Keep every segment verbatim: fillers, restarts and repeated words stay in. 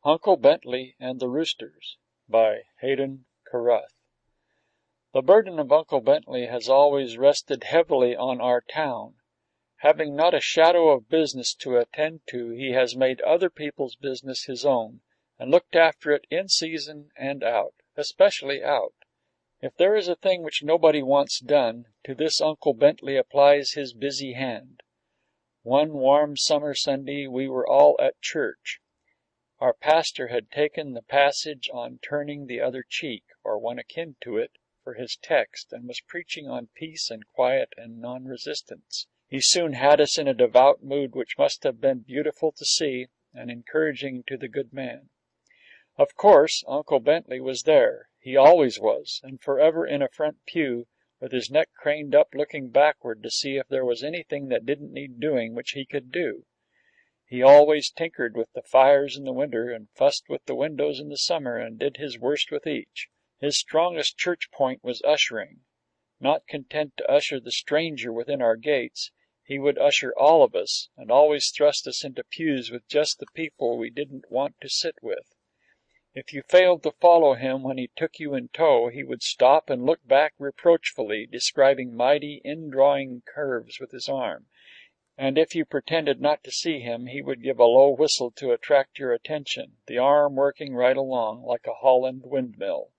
Uncle Bentley and the Roosters by Hayden Carruth. The burden of Uncle Bentley has always rested heavily on our town. Having not a shadow of business to attend to, he has made other people's business his own, and looked after it in season and out, especially out. If there is a thing which nobody wants done, to this Uncle Bentley applies his busy hand. One warm summer Sunday we were all at church. Our pastor had taken the passage on turning the other cheek, or one akin to it, for his text, and was preaching on peace and quiet and non-resistance. He soon had us in a devout mood which must have been beautiful to see and encouraging to the good man. Of course, Uncle Bentley was there. He always was, and forever in a front pew, with his neck craned up looking backward to see if there was anything that didn't need doing which he could do. He always tinkered with the fires in the winter and fussed with the windows in the summer and did his worst with each. His strongest church point was ushering. Not content to usher the stranger within our gates, he would usher all of us, and always thrust us into pews with just the people we didn't want to sit with. If you failed to follow him when he took you in tow, he would stop and look back reproachfully, describing mighty indrawing curves with his arm. And if you pretended not to see him, he would give a low whistle to attract your attention, the arm working right along, like a Holland windmill.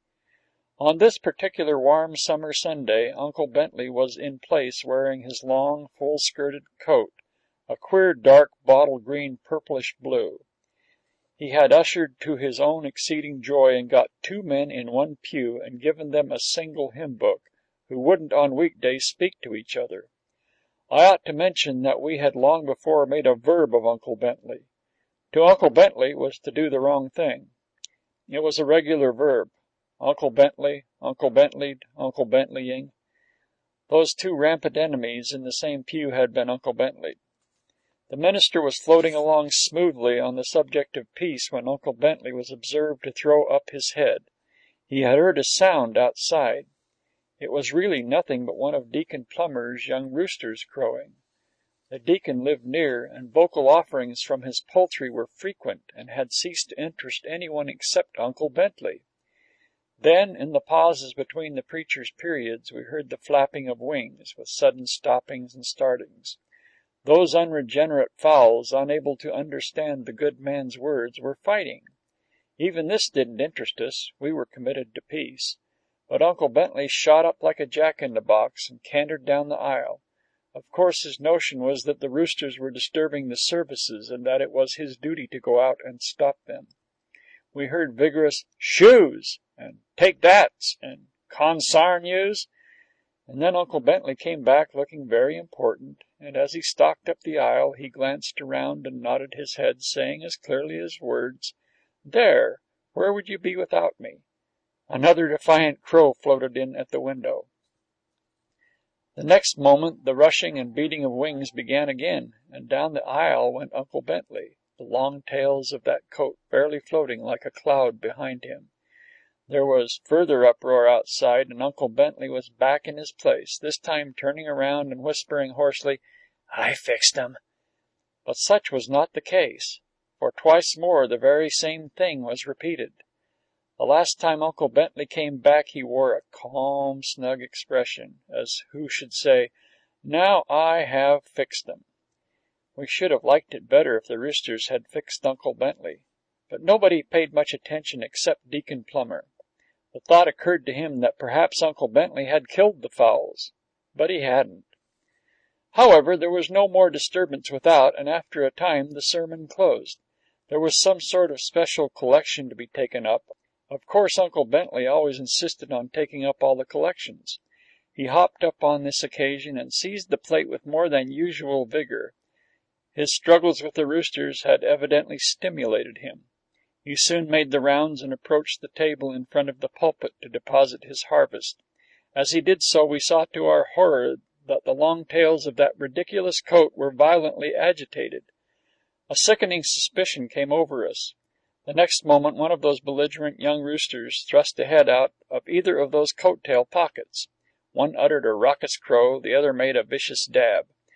On this particular warm summer Sunday, Uncle Bentley was in place, wearing his long, full-skirted coat, a queer dark bottle green purplish blue. He had ushered to his own exceeding joy and got two men in one pew and given them a single hymn book, who wouldn't on weekdays speak to each other. I ought to mention that we had long before made a verb of Uncle Bentley. To Uncle Bentley was to do the wrong thing. It was a regular verb. Uncle Bentley, Uncle Bentley'd, Uncle Bentleying. Those two rampant enemies in the same pew had been Uncle Bentley. The minister was floating along smoothly on the subject of peace when Uncle Bentley was observed to throw up his head. He had heard a sound outside. It was really nothing but one of Deacon Plummer's young roosters crowing. The deacon lived near, and vocal offerings from his poultry were frequent and had ceased to interest anyone except Uncle Bentley. Then, in the pauses between the preacher's periods, we heard the flapping of wings, with sudden stoppings and startings. Those unregenerate fowls, unable to understand the good man's words, were fighting. Even this didn't interest us. We were committed to peace. But Uncle Bentley shot up like a jack-in-the-box and cantered down the aisle. Of course, his notion was that the roosters were disturbing the services and that it was his duty to go out and stop them. We heard vigorous "Shoes!" and "Take that's!" and "Consarn yous!" And then Uncle Bentley came back looking very important, and as he stalked up the aisle, he glanced around and nodded his head, saying as clearly as words, "There! Where would you be without me?" Another defiant crow floated in at the window. The next moment, the rushing and beating of wings began again, and down the aisle went Uncle Bentley, the long tails of that coat barely floating like a cloud behind him. There was further uproar outside, and Uncle Bentley was back in his place, this time turning around and whispering hoarsely, "I fixed 'em." But such was not the case, for twice more the very same thing was repeated. The last time Uncle Bentley came back he wore a calm, snug expression, as who should say, "Now I have fixed 'em." We should have liked it better if the roosters had fixed Uncle Bentley, but nobody paid much attention except Deacon Plummer. The thought occurred to him that perhaps Uncle Bentley had killed the fowls, but he hadn't. However, there was no more disturbance without, and after a time the sermon closed. There was some sort of special collection to be taken up. Of course, Uncle Bentley always insisted on taking up all the collections. He hopped up on this occasion and seized the plate with more than usual vigor. His struggles with the roosters had evidently stimulated him. He soon made the rounds and approached the table in front of the pulpit to deposit his harvest. As he did so, we saw to our horror that the long tails of that ridiculous coat were violently agitated. A sickening suspicion came over us. The next moment, one of those belligerent young roosters thrust a head out of either of those coat-tail pockets. One uttered a raucous crow, the other made a vicious dab.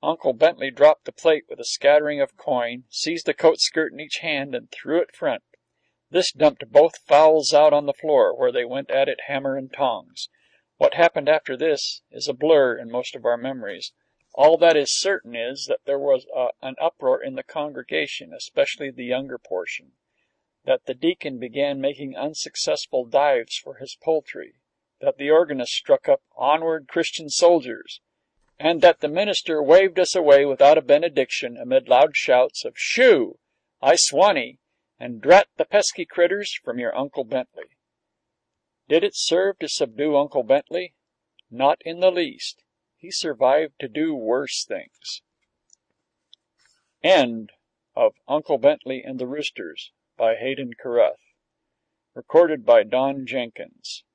Uncle Bentley dropped the plate with a scattering of coin, seized a coat skirt in each hand, and threw it front. This dumped both fowls out on the floor, where they went at it hammer and tongs. What happened after this is a blur in most of our memories. All that is certain is that there was a, an uproar in the congregation, especially the younger portion; that the deacon began making unsuccessful dives for his poultry; that the organist struck up "Onward, Christian Soldiers," and that the minister waved us away without a benediction, amid loud shouts of "Shoo!" "I swanny!" and "Drat the pesky critters!" from your Uncle Bentley. Did it serve to subdue Uncle Bentley? Not in the least. He survived to do worse things. End of Uncle Bentley and the Roosters by Hayden Carruth. Recorded by Don Jenkins.